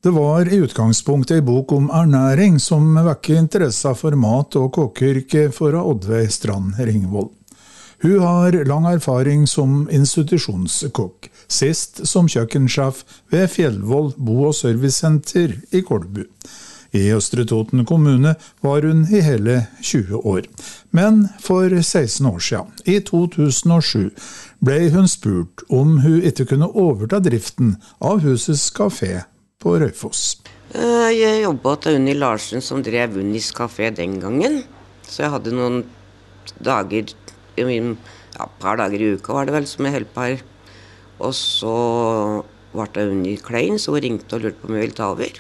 Det var i utgangspunktet en bok om ernæring som vekker interesse for mat og kokkeyrke for Oddveig Strand Ringvold. Hun har lang erfaring som institusjonskokk, sist som kjøkkensjef ved Fjellvoll bo- og servicesenter i Kolbu. I Østre Toten kommune var hun i hele 20 år. Men for 16 år siden, i 2007, ble hun spurt om hun ikke kunne overta driften av husets kafé på Raufoss. Jeg jobbet til Unni Larsen som drev Unnis kafé den gangen. Så jeg hadde noen dager, et par dager i uka var det vel, som jeg holdt på her. Og så var det Unni Klein, så hun ringte og lurte på om jeg ville ta over.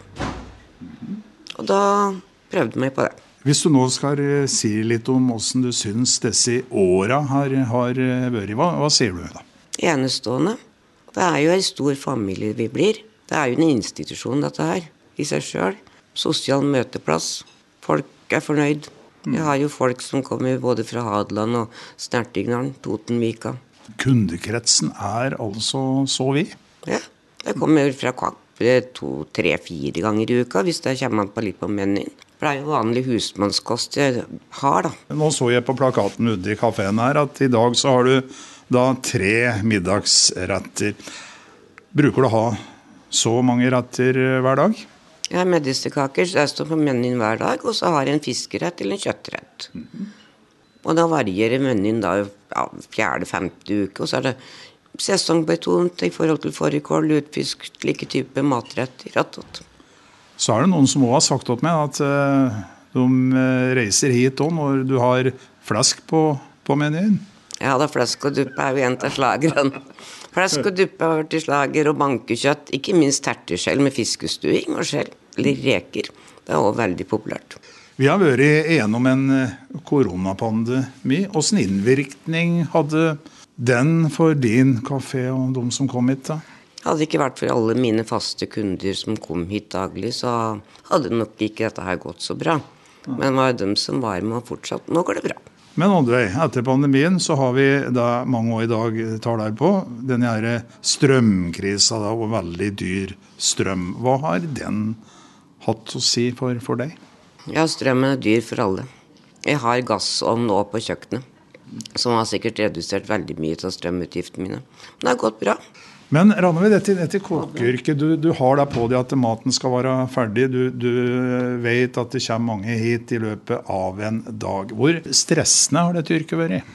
Og da prøvde jeg meg på det. Hvis du nå skal si litt om hvordan du syns disse årene har vært, hva sier du da? Enestående. Det er jo en stor familie vi blir. Det er jo en institusjon dette her, i seg selv. Sosial møteplass. Folk er fornøyd. Vi har jo folk som kommer både fra Hadeland og Snertingdalen, Totenvika. Kundekretsen er altså så vid? Ja, det kommer fra Kvakk 2, 3, 4 ganger i uka, hvis det kommer på litt på menyen. Det er jo vanlig husmannskost jeg har da. Nå så jeg på plakaten ute i kaféen her at i dag så har du da 3 middagsretter. Bruker du å ha så mange retter hver dag? Jeg har medisterkaker, så jeg står på menyen hver dag, og så har jeg en fiskerett eller en kjøttrett. Og da varierer menyen da 4., 5. uke, og så er det sesongbetont i forhold til fårikål, lutfisk, slike type matretter. Så er det noen som også har sagt opp med at de reiser hit også når du har flesk på menyen. Ja, da flesk og duppe er jo en av slagerne. Flesk og duppe har vært i slager og bankekjøtt, ikke minst terteskjell med fiskestuing og skjell, eller reker. Det er også veldig populært. Vi har vært gjennom en koronapandemi. Hvordan innvirkning hadde den for din kafé og de som kom hit da? Hadde det ikke vært for alle mine faste kunder som kom hit daglig, så hadde nok ikke dette her gått så bra. Men det var jo dem som var med og fortsatt. Nå går det bra. Men Oddveig, etter pandemien så har vi da mange år i dag tar der på denne her strømkrisa da, og veldig dyr strøm. Hva har den hatt å si for deg? Ja, strømmen er dyr for alle. Jeg har gassovn nå på kjøkkenet, som har sikkert redusert veldig mye av strømutgiftene mine. Men det har gått bra. Men Rannveig, dette kokkeyrket, du har da på deg at maten skal være ferdig. Du vet at det kommer mange hit i løpet av en dag. Hvor stressende har dette yrket vært?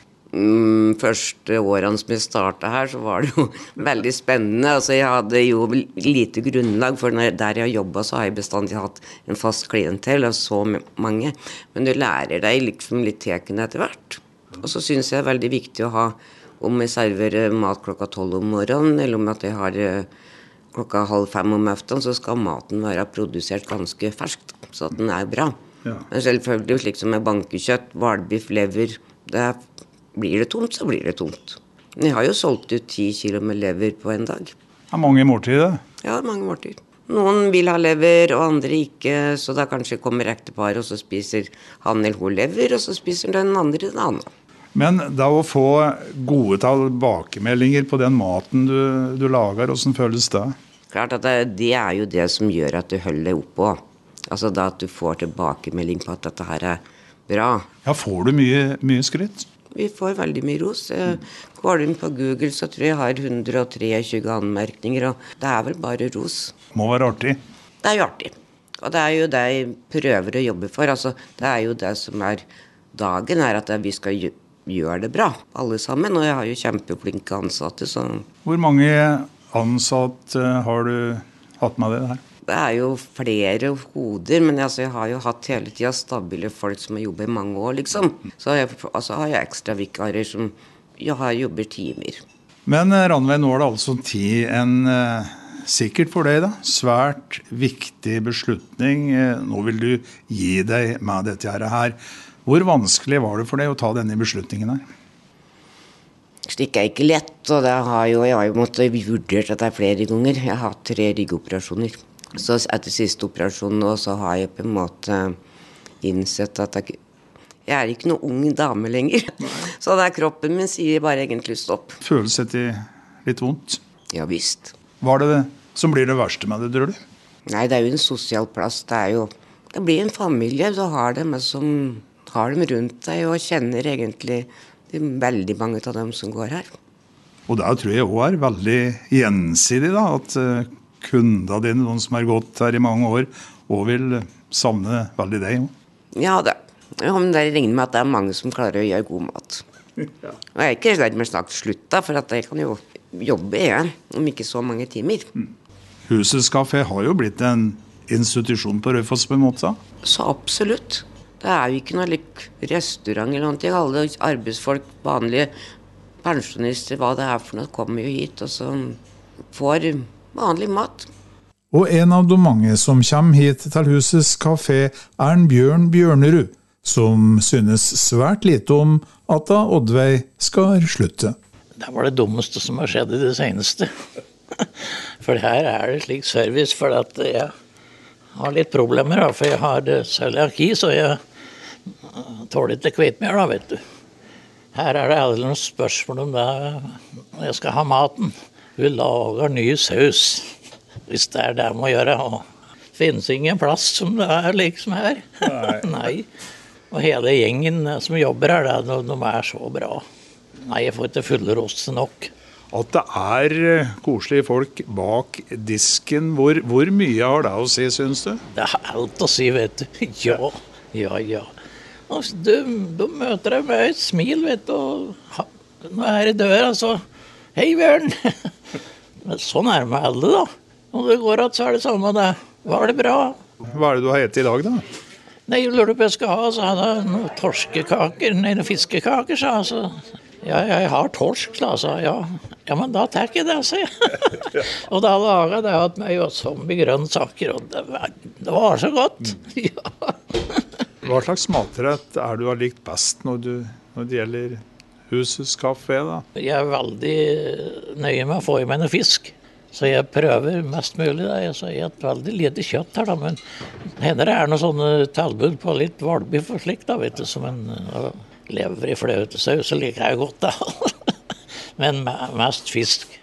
Første årene som jeg startet her, så var det jo veldig spennende. Altså, jeg hadde jo lite grunnlag, for der jeg har jobbet, så har jeg bestandig hatt en fast klientell av så mange. Men du lærer deg liksom litt teken etter hvert. Og så synes jeg det er veldig viktig å ha, om jeg serverer mat klokka 12 om morgenen, eller om at jeg har klokka 4:30 om eftan, så skal maten være produsert ganske ferskt, så at den er bra. Ja. Men selvfølgelig, slik som med bankekjøtt, hvalbiff, lever, blir det tomt, så blir det tomt. Men jeg har jo solgt ut 10 kilo med lever på en dag. Det er mange måltider? Ja, mange måltider. Noen vil ha lever, og andre ikke, så da kanskje kommer ektepar, og så spiser han eller hun lever, og så spiser den andre den andre. Men da å få gode tilbakemeldinger på den maten du lager, hvordan føles det? Klart at det er jo det som gjør at du holder deg oppå. Altså da at du får tilbakemelding på at dette her er bra. Ja, får du mye skryt? Vi får veldig mye ros. Går du inn på Google, så tror jeg har 123 anmerkninger, og det er vel bare ros. Må være artig. Det er jo artig. Og det er jo det jeg prøver å jobbe for. Altså, det er jo det som er dagen, er at vi skal gjøre det bra, alle sammen. Og jeg har jo kjempeflinke ansatte. Så. Hvor mange ansatte har du hatt med deg her? Det er jo flere hoder, men altså, jeg har jo hatt hele tiden stabile folk som har jobbet i mange år, liksom. Så har jeg ekstra vikarer som har jobber timer. Men Rannveig, nå er det altså en sikkert for deg da, svært viktig beslutning. Nå vil du gi deg med dette her. Hvor vanskelig var det for deg å ta denne beslutningen her? Slik er ikke lett, og jeg har jo måttet vurdert dette flere ganger. Jeg har hatt 3 ryggoperasjoner. Så etter siste operasjon nå, så har jeg på en måte innsett at jeg er ikke noen ung dame lenger. Så det er kroppen min sier bare egentlig stopp. Føles det litt vondt? Ja, visst. Hva er det som blir det verste med det, tror du? Nei, det jo en sosial plass. Det blir en familie. Du har dem rundt deg og kjenner egentlig veldig mange av dem som går her. Og det tror jeg også veldig gjensidig, da, at kunder dine, noen som har gått her i mange år, og vil savne veldig deg. Ja, men det regner med at det mange som klarer å gjøre god mat. Ja. Og jeg ikke redd med snart slutt da, for at jeg kan jo jobbe igjen, om ikke så mange timer. Husets Kafé har jo blitt en institusjon på Raufoss på en måte. Så absolutt. Det jo ikke noe restaurant eller noe. Alle arbeidsfolk, vanlige pensjonister, hva det for noe, kommer jo hit og så får vanlig mat. Og en av de mange som kommer hit til Husets Kafé en Bjørn Bjørnerud, som synes svært lite om at da Oddveig skal slutte. Det var det dummeste som har skjedd i det seneste. For her det slik service, for at jeg har litt problemer, for jeg har cøliaki, så jeg tåler ikke hvitmel, da, vet du. Her det aldri noen spørsmål om det. Jeg skal ha maten. Vi lager ny saus, hvis det det må gjøre. Og det finnes ingen plass som det liksom her. Nei. Og hele gjengen som jobber her, de så bra. Nei, jeg får ikke fullroste nok. At det koselige folk bak disken, hvor mye har det å si, synes du? Det alt å si, vet du. Ja. Du møter deg med et smil, vet du, og nå i døra, så hei Bjørn. Men sånn det med alle, da. Når det går at så det samme, det. Var det bra? Hva det du har etter i dag, da? Nei, jeg lurte på jeg skal ha, så hadde jeg noen torskekaker, noen fiskekaker, sa jeg, så... Ja, jeg har torsk, da, sa jeg. Ja, men da tar jeg det, sa jeg. Og da laget jeg at meg og zombie grønnsaker, og det var så godt. Ja. Hva slags matrett du har likt best når det gjelder Husets Kafé, da? Jeg veldig nøye med å få i meg noe fisk, så jeg prøver mest mulig. Da. Jeg spiser veldig lite kjøtt her, da, men hender det noen sånne tilbud på litt valbiff og slikt, da, vet du, som en... lever i fløtesaus, så liker jeg godt da. Men mest fisk.